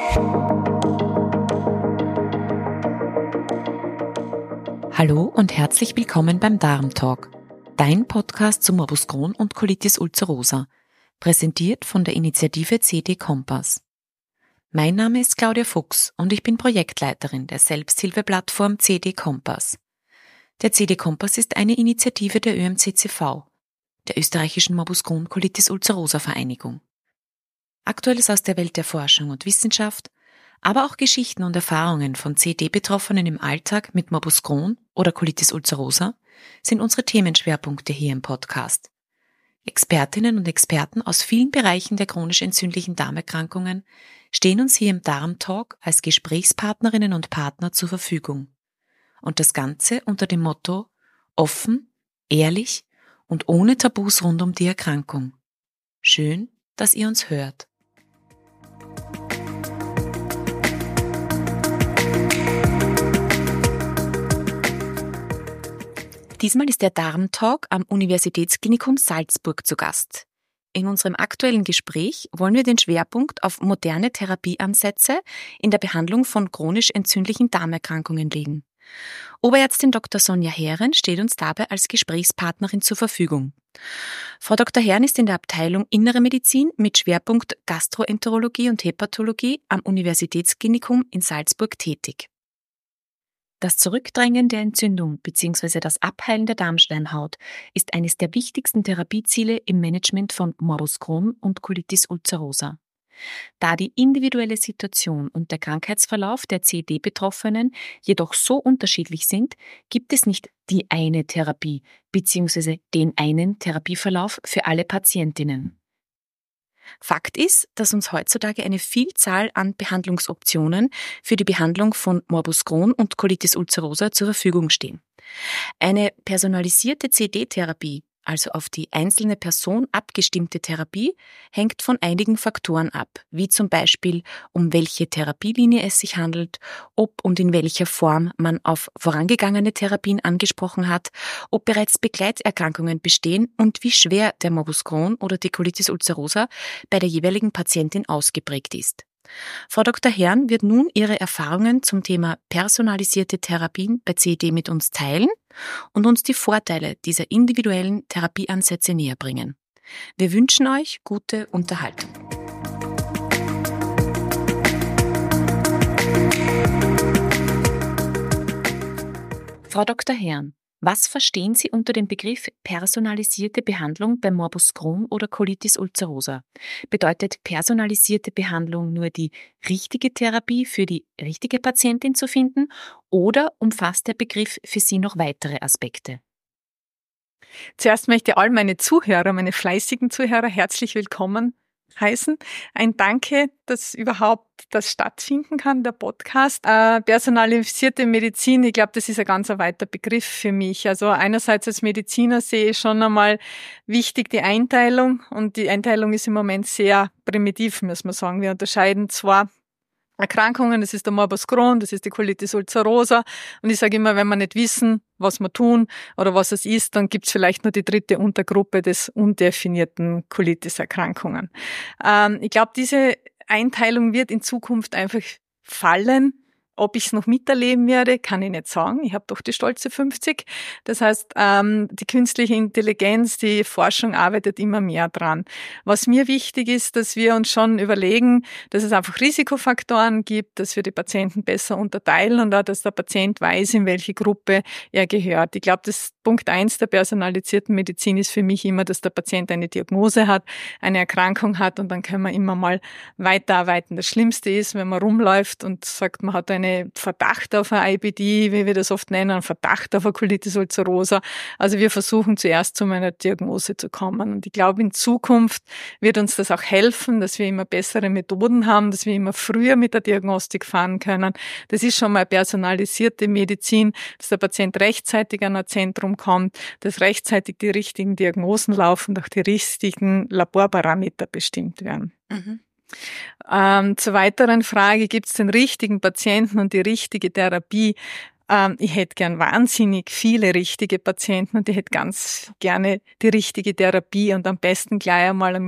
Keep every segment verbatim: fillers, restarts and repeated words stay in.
Hallo und herzlich willkommen beim Darmtalk, dein Podcast zu Morbus Crohn und Colitis ulcerosa, präsentiert von der Initiative C D Kompass. Mein Name ist Claudia Fuchs und ich bin Projektleiterin der Selbsthilfeplattform C D Kompass. Der C D Kompass ist eine Initiative der Ö M C C V, der österreichischen Morbus Crohn Colitis ulcerosa Vereinigung. Aktuelles aus der Welt der Forschung und Wissenschaft, aber auch Geschichten und Erfahrungen von C D-Betroffenen im Alltag mit Morbus Crohn oder Colitis ulcerosa sind unsere Themenschwerpunkte hier im Podcast. Expertinnen und Experten aus vielen Bereichen der chronisch entzündlichen Darmerkrankungen stehen uns hier im Darmtalk als Gesprächspartnerinnen und Partner zur Verfügung. Und das Ganze unter dem Motto offen, ehrlich und ohne Tabus rund um die Erkrankung. Schön, dass ihr uns hört. Diesmal ist der Darmtalk am Universitätsklinikum Salzburg zu Gast. In unserem aktuellen Gespräch wollen wir den Schwerpunkt auf moderne Therapieansätze in der Behandlung von chronisch entzündlichen Darmerkrankungen legen. Oberärztin Doktor Sonja Herren steht uns dabei als Gesprächspartnerin zur Verfügung. Frau Doktor Herren ist in der Abteilung Innere Medizin mit Schwerpunkt Gastroenterologie und Hepatologie am Universitätsklinikum in Salzburg tätig. Das Zurückdrängen der Entzündung bzw. das Abheilen der Darmschleimhaut ist eines der wichtigsten Therapieziele im Management von Morbus Crohn und Colitis ulcerosa. Da die individuelle Situation und der Krankheitsverlauf der C D-Betroffenen jedoch so unterschiedlich sind, gibt es nicht die eine Therapie bzw. den einen Therapieverlauf für alle Patientinnen. Fakt ist, dass uns heutzutage eine Vielzahl an Behandlungsoptionen für die Behandlung von Morbus Crohn und Colitis ulcerosa zur Verfügung stehen. Eine personalisierte C D-Therapie, also auf die einzelne Person abgestimmte Therapie, hängt von einigen Faktoren ab, wie zum Beispiel, um welche Therapielinie es sich handelt, ob und in welcher Form man auf vorangegangene Therapien angesprochen hat, ob bereits Begleiterkrankungen bestehen und wie schwer der Morbus Crohn oder die Colitis ulcerosa bei der jeweiligen Patientin ausgeprägt ist. Frau Doktor Herren wird nun ihre Erfahrungen zum Thema personalisierte Therapien bei C D mit uns teilen und uns die Vorteile dieser individuellen Therapieansätze näherbringen. Wir wünschen euch gute Unterhaltung. Frau Doktor Herren, was verstehen Sie unter dem Begriff personalisierte Behandlung bei Morbus Crohn oder Colitis ulcerosa? Bedeutet personalisierte Behandlung nur die richtige Therapie für die richtige Patientin zu finden oder umfasst der Begriff für Sie noch weitere Aspekte? Zuerst möchte ich all meine Zuhörer, meine fleißigen Zuhörer herzlich willkommen heißen. Ein Danke, dass überhaupt das stattfinden kann, der Podcast. Äh, personalisierte Medizin, ich glaube, das ist ein ganz weiter Begriff für mich. Also einerseits als Mediziner sehe ich schon einmal wichtig die Einteilung und die Einteilung ist im Moment sehr primitiv, muss man sagen. Wir unterscheiden zwar Erkrankungen, das ist der Morbus Crohn, das ist die Colitis ulcerosa und ich sage immer, wenn wir nicht wissen, was wir tun oder was es ist, dann gibt's vielleicht nur die dritte Untergruppe des undefinierten Colitis-Erkrankungen. Ähm, ich glaube, diese Einteilung wird in Zukunft einfach fallen. Ob ich es noch miterleben werde, kann ich nicht sagen. Ich habe doch die stolze fünfzig. Das heißt, ähm, die künstliche Intelligenz, die Forschung arbeitet immer mehr dran. Was mir wichtig ist, dass wir uns schon überlegen, dass es einfach Risikofaktoren gibt, dass wir die Patienten besser unterteilen und auch, dass der Patient weiß, in welche Gruppe er gehört. Ich glaube, das Punkt eins der personalisierten Medizin ist für mich immer, dass der Patient eine Diagnose hat, eine Erkrankung hat und dann können wir immer mal weiterarbeiten. Das Schlimmste ist, wenn man rumläuft und sagt, man hat eine Verdacht auf ein I B D, wie wir das oft nennen, einen Verdacht auf eine Colitis ulcerosa. Also wir versuchen zuerst zu einer Diagnose zu kommen. Und ich glaube, in Zukunft wird uns das auch helfen, dass wir immer bessere Methoden haben, dass wir immer früher mit der Diagnostik fahren können. Das ist schon mal personalisierte Medizin, dass der Patient rechtzeitig an ein Zentrum kommt, dass rechtzeitig die richtigen Diagnosen laufen, auch die richtigen Laborparameter bestimmt werden. Mhm. Ähm, zur weiteren Frage, gibt es den richtigen Patienten und die richtige Therapie? Ähm, ich hätte gern wahnsinnig viele richtige Patienten und ich hätte ganz gerne die richtige Therapie und am besten gleich einmal im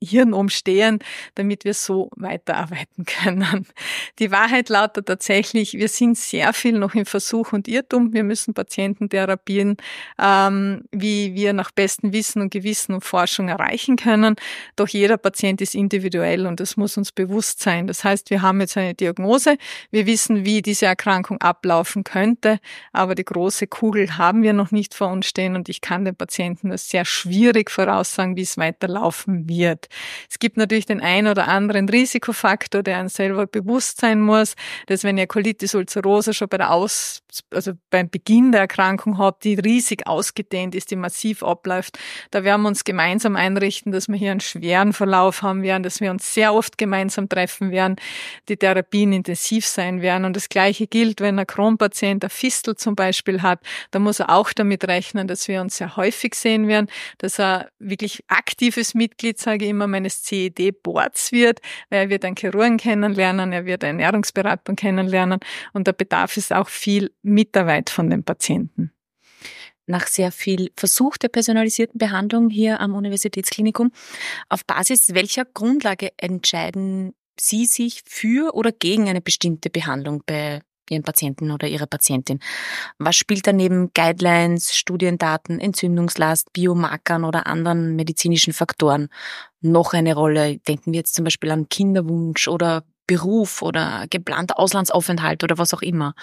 Hirn umstehen, damit wir so weiterarbeiten können. Die Wahrheit lautet tatsächlich, wir sind sehr viel noch im Versuch und Irrtum. Wir müssen Patienten therapieren, ähm, wie wir nach bestem Wissen und Gewissen und Forschung erreichen können. Doch jeder Patient ist individuell und das muss uns bewusst sein. Das heißt, wir haben jetzt eine Diagnose, wir wissen, wie diese Erkrankung ablaufen könnte, aber die große Kugel haben wir noch nicht vor uns stehen und ich kann den Patienten das sehr schwierig voraussagen, wie es weiterlaufen wird. Es gibt natürlich den ein oder anderen Risikofaktor, der einem selber bewusst sein muss, dass wenn ihr Colitis ulcerosa schon bei der Aus, also beim Beginn der Erkrankung habt, die riesig ausgedehnt ist, die massiv abläuft, da werden wir uns gemeinsam einrichten, dass wir hier einen schweren Verlauf haben werden, dass wir uns sehr oft gemeinsam treffen werden, die Therapien intensiv sein werden. Und das Gleiche gilt, wenn ein Crohn-Patient eine Fistel zum Beispiel hat, da muss er auch damit rechnen, dass wir uns sehr häufig sehen werden, dass er wirklich aktives Mitglied, sage ich immer, meines C E D-Boards wird, weil er wird einen Chirurgen kennenlernen, er wird eine Ernährungsberatung kennenlernen und da bedarf es auch viel Mitarbeit von den Patienten. Nach sehr viel Versuch der personalisierten Behandlung hier am Universitätsklinikum, auf Basis welcher Grundlage entscheiden Sie sich für oder gegen eine bestimmte Behandlung bei Ihren Patienten oder Ihrer Patientin? Was spielt da neben Guidelines, Studiendaten, Entzündungslast, Biomarkern oder anderen medizinischen Faktoren noch eine Rolle? Denken wir jetzt zum Beispiel an Kinderwunsch oder Beruf oder geplanter Auslandsaufenthalt oder was auch immer.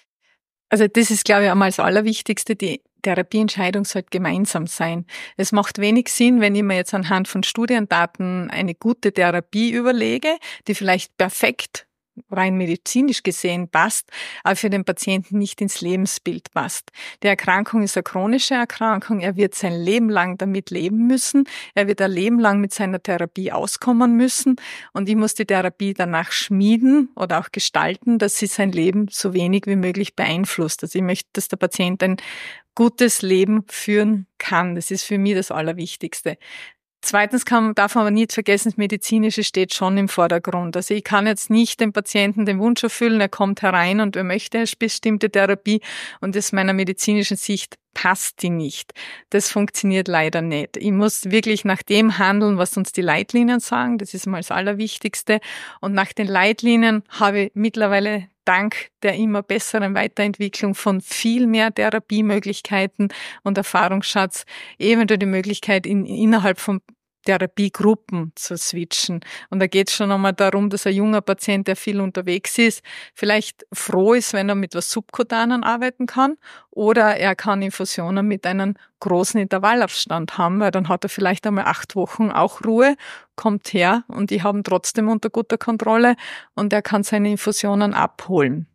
Also das ist, glaube ich, einmal das Allerwichtigste. Die Therapieentscheidung sollte gemeinsam sein. Es macht wenig Sinn, wenn ich mir jetzt anhand von Studiendaten eine gute Therapie überlege, die vielleicht perfekt rein medizinisch gesehen passt, aber für den Patienten nicht ins Lebensbild passt. Die Erkrankung ist eine chronische Erkrankung. Er wird sein Leben lang damit leben müssen. Er wird ein Leben lang mit seiner Therapie auskommen müssen. Und ich muss die Therapie danach schmieden oder auch gestalten, dass sie sein Leben so wenig wie möglich beeinflusst. Also ich möchte, dass der Patient ein gutes Leben führen kann. Das ist für mich das Allerwichtigste. Zweitens kann, darf man aber nicht vergessen, das Medizinische steht schon im Vordergrund. Also ich kann jetzt nicht dem Patienten den Wunsch erfüllen, er kommt herein und er möchte eine bestimmte Therapie und aus meiner medizinischen Sicht passt die nicht. Das funktioniert leider nicht. Ich muss wirklich nach dem handeln, was uns die Leitlinien sagen. Das ist mal das Allerwichtigste. Und nach den Leitlinien habe ich mittlerweile dank der immer besseren Weiterentwicklung von viel mehr Therapiemöglichkeiten und Erfahrungsschatz eventuell die Möglichkeit, in, innerhalb von Therapiegruppen zu switchen. Und da geht es schon einmal darum, dass ein junger Patient, der viel unterwegs ist, vielleicht froh ist, wenn er mit was Subkutanen arbeiten kann oder er kann Infusionen mit einem großen Intervallabstand haben, weil dann hat er vielleicht einmal acht Wochen auch Ruhe, kommt her und die haben trotzdem unter guter Kontrolle und er kann seine Infusionen abholen.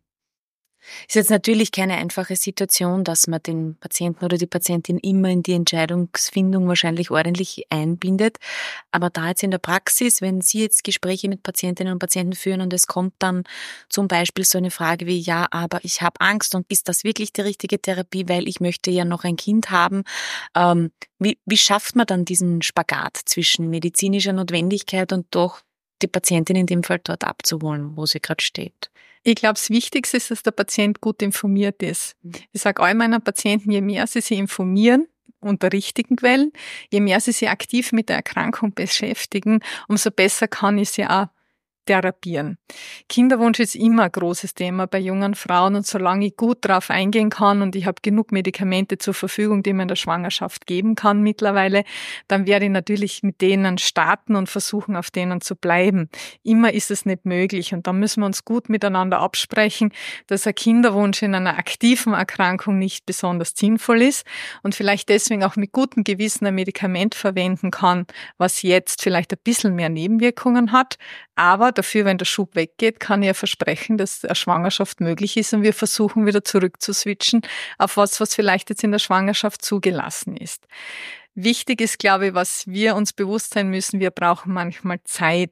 Ist jetzt natürlich keine einfache Situation, dass man den Patienten oder die Patientin immer in die Entscheidungsfindung wahrscheinlich ordentlich einbindet. Aber da jetzt in der Praxis, wenn Sie jetzt Gespräche mit Patientinnen und Patienten führen und es kommt dann zum Beispiel so eine Frage wie, ja, aber ich habe Angst und ist das wirklich die richtige Therapie, weil ich möchte ja noch ein Kind haben. Ähm, wie, wie schafft man dann diesen Spagat zwischen medizinischer Notwendigkeit und doch die Patientin in dem Fall dort abzuholen, wo sie gerade steht? Ich glaube, das Wichtigste ist, dass der Patient gut informiert ist. Ich sage all meinen Patienten, je mehr sie sich informieren, unter richtigen Quellen, je mehr sie sich aktiv mit der Erkrankung beschäftigen, umso besser kann ich sie auch therapieren. Kinderwunsch ist immer ein großes Thema bei jungen Frauen und solange ich gut darauf eingehen kann und ich habe genug Medikamente zur Verfügung, die man in der Schwangerschaft geben kann mittlerweile, dann werde ich natürlich mit denen starten und versuchen, auf denen zu bleiben. Immer ist es nicht möglich und da müssen wir uns gut miteinander absprechen, dass ein Kinderwunsch in einer aktiven Erkrankung nicht besonders sinnvoll ist und vielleicht deswegen auch mit gutem Gewissen ein Medikament verwenden kann, was jetzt vielleicht ein bisschen mehr Nebenwirkungen hat, aber dafür, wenn der Schub weggeht, kann ich ja versprechen, dass eine Schwangerschaft möglich ist und wir versuchen wieder zurück zu switchen auf was, was vielleicht jetzt in der Schwangerschaft zugelassen ist. Wichtig ist, glaube ich, was wir uns bewusst sein müssen, wir brauchen manchmal Zeit.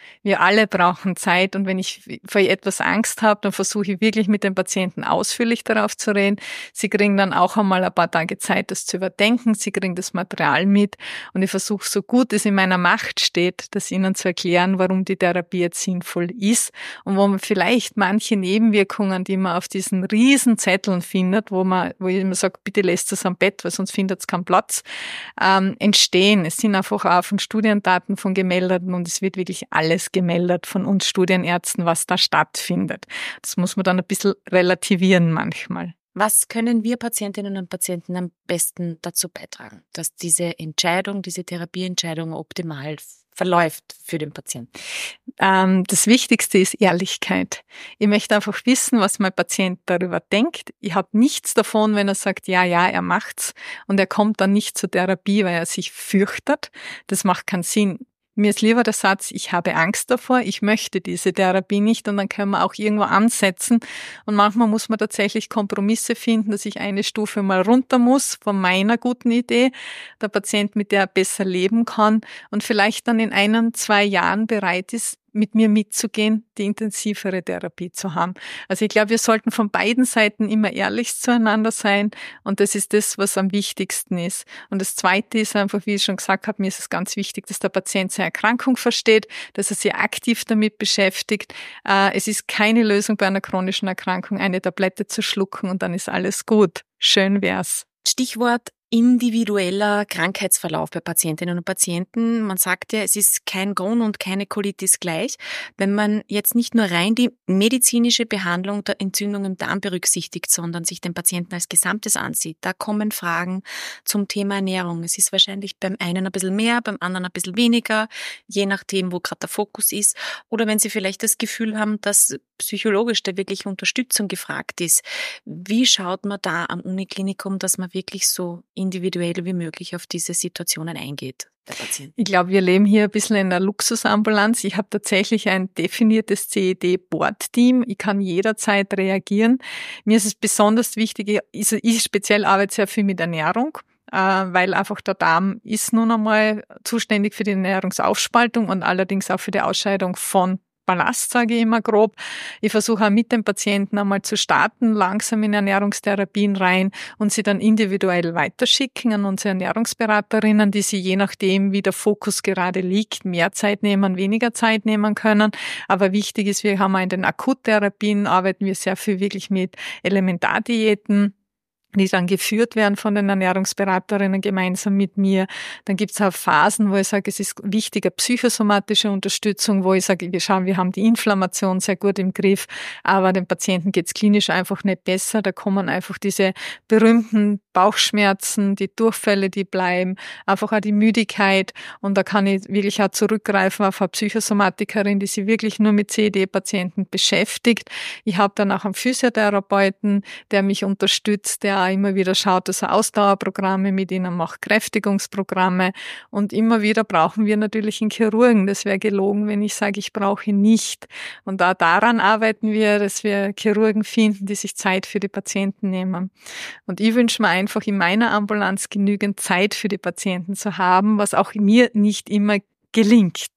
Wir alle brauchen Zeit und wenn ich vor etwas Angst habe, dann versuche ich wirklich mit den Patienten ausführlich darauf zu reden. Sie kriegen dann auch einmal ein paar Tage Zeit, das zu überdenken. Sie kriegen das Material mit und ich versuche, so gut es in meiner Macht steht, das ihnen zu erklären, warum die Therapie jetzt sinnvoll ist und wo man vielleicht manche Nebenwirkungen, die man auf diesen riesen Zetteln findet, wo man, wo ich immer sage, bitte lässt es am Bett, weil sonst findet es keinen Platz, ähm, entstehen. Es sind einfach auch von Studiendaten von Gemeldeten und es wird wirklich alles gemeldet von uns Studienärzten, was da stattfindet. Das muss man dann ein bisschen relativieren manchmal. Was können wir Patientinnen und Patienten am besten dazu beitragen, dass diese Entscheidung, diese Therapieentscheidung optimal verläuft für den Patienten? Ähm, das Wichtigste ist Ehrlichkeit. Ich möchte einfach wissen, was mein Patient darüber denkt. Ich habe nichts davon, wenn er sagt, ja, ja, er macht's und er kommt dann nicht zur Therapie, weil er sich fürchtet. Das macht keinen Sinn. Mir ist lieber der Satz, ich habe Angst davor, ich möchte diese Therapie nicht und dann können wir auch irgendwo ansetzen. Und manchmal muss man tatsächlich Kompromisse finden, dass ich eine Stufe mal runter muss von meiner guten Idee, der Patient mit der er besser leben kann und vielleicht dann in einem, zwei Jahren bereit ist, mit mir mitzugehen, die intensivere Therapie zu haben. Also ich glaube, wir sollten von beiden Seiten immer ehrlich zueinander sein und das ist das, was am wichtigsten ist. Und das Zweite ist einfach, wie ich schon gesagt habe, mir ist es ganz wichtig, dass der Patient seine Erkrankung versteht, dass er sich aktiv damit beschäftigt. Es ist keine Lösung bei einer chronischen Erkrankung, eine Tablette zu schlucken und dann ist alles gut. Schön wär's. Stichwort individueller Krankheitsverlauf bei Patientinnen und Patienten. Man sagt ja, es ist kein Crohn und keine Colitis gleich. Wenn man jetzt nicht nur rein die medizinische Behandlung der Entzündung im Darm berücksichtigt, sondern sich den Patienten als Gesamtes ansieht, da kommen Fragen zum Thema Ernährung. Es ist wahrscheinlich beim einen ein bisschen mehr, beim anderen ein bisschen weniger, je nachdem, wo gerade der Fokus ist. Oder wenn Sie vielleicht das Gefühl haben, dass psychologisch da wirklich Unterstützung gefragt ist. Wie schaut man da am Uniklinikum, dass man wirklich so individuell wie möglich auf diese Situationen eingeht, der Patient? Ich glaube, wir leben hier ein bisschen in einer Luxusambulanz. Ich habe tatsächlich ein definiertes C E D-Board-Team. Ich kann jederzeit reagieren. Mir ist es besonders wichtig, ich, ich speziell arbeite sehr viel mit Ernährung, weil einfach der Darm ist nun einmal zuständig für die Ernährungsaufspaltung und allerdings auch für die Ausscheidung von Ballast, sage ich immer grob. Ich versuche auch mit dem Patienten einmal zu starten, langsam in Ernährungstherapien rein und sie dann individuell weiterschicken an unsere Ernährungsberaterinnen, die sie je nachdem, wie der Fokus gerade liegt, mehr Zeit nehmen, weniger Zeit nehmen können. Aber wichtig ist, wir haben auch in den Akuttherapien, arbeiten wir sehr viel wirklich mit Elementardiäten, die dann geführt werden von den Ernährungsberaterinnen gemeinsam mit mir. Dann gibt es auch Phasen, wo ich sage, es ist wichtiger psychosomatische Unterstützung, wo ich sage, wir schauen, wir haben die Inflammation sehr gut im Griff, aber dem Patienten geht es klinisch einfach nicht besser. Da kommen einfach diese berühmten Bauchschmerzen, die Durchfälle, die bleiben, einfach auch die Müdigkeit. Und da kann ich wirklich auch zurückgreifen auf eine Psychosomatikerin, die sich wirklich nur mit C E D-Patienten beschäftigt. Ich habe dann auch einen Physiotherapeuten, der mich unterstützt, der immer wieder schaut, dass er Ausdauerprogramme mit ihnen macht, Kräftigungsprogramme. Und immer wieder brauchen wir natürlich einen Chirurgen. Das wäre gelogen, wenn ich sage, ich brauche ihn nicht. Und da daran arbeiten wir, dass wir Chirurgen finden, die sich Zeit für die Patienten nehmen. Und ich wünsche mir einfach in meiner Ambulanz genügend Zeit für die Patienten zu haben, was auch mir nicht immer gelingt.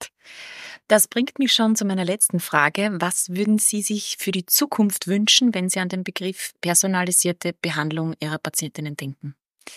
Das bringt mich schon zu meiner letzten Frage. Was würden Sie sich für die Zukunft wünschen, wenn Sie an den Begriff personalisierte Behandlung Ihrer Patientinnen denken?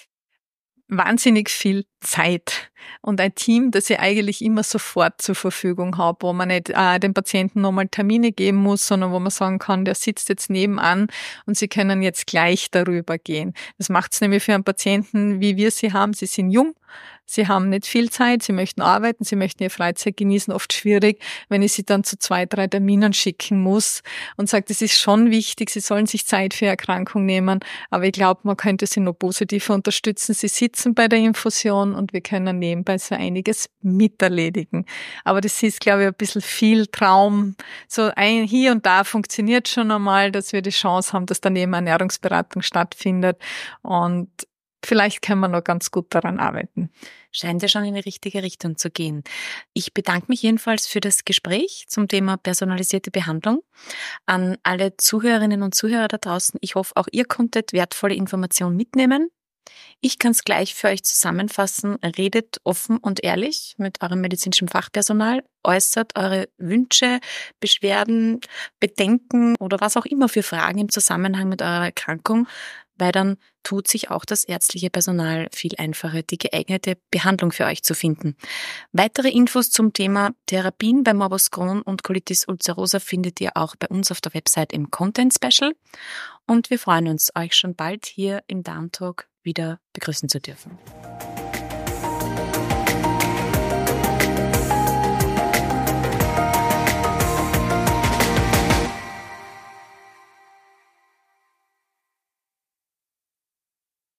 Wahnsinnig viel Zeit und ein Team, das ich eigentlich immer sofort zur Verfügung habe, wo man nicht äh, den Patienten nochmal Termine geben muss, sondern wo man sagen kann, der sitzt jetzt nebenan und Sie können jetzt gleich darüber gehen. Das macht es nämlich für einen Patienten, wie wir sie haben. Sie sind jung, sie haben nicht viel Zeit, sie möchten arbeiten, sie möchten ihre Freizeit genießen. Oft schwierig, wenn ich sie dann zu zwei, drei Terminen schicken muss und sage, das ist schon wichtig, sie sollen sich Zeit für Erkrankung nehmen, aber ich glaube, man könnte sie noch positiver unterstützen. Sie sitzen bei der Infusion und wir können nebenbei so einiges miterledigen. Aber das ist, glaube ich, ein bisschen viel Traum. So ein, hier und da funktioniert schon einmal, dass wir die Chance haben, dass daneben Ernährungsberatung stattfindet und vielleicht können wir noch ganz gut daran arbeiten. Scheint ja schon in die richtige Richtung zu gehen. Ich bedanke mich jedenfalls für das Gespräch zum Thema personalisierte Behandlung. An alle Zuhörerinnen und Zuhörer da draußen, ich hoffe, auch ihr konntet wertvolle Informationen mitnehmen. Ich kann es gleich für euch zusammenfassen. Redet offen und ehrlich mit eurem medizinischen Fachpersonal, äußert eure Wünsche, Beschwerden, Bedenken oder was auch immer für Fragen im Zusammenhang mit eurer Erkrankung, weil dann tut sich auch das ärztliche Personal viel einfacher, die geeignete Behandlung für euch zu finden. Weitere Infos zum Thema Therapien bei Morbus Crohn und Colitis ulcerosa findet ihr auch bei uns auf der Website im Content Special. Und wir freuen uns, euch schon bald hier im Darmtalk wieder begrüßen zu dürfen.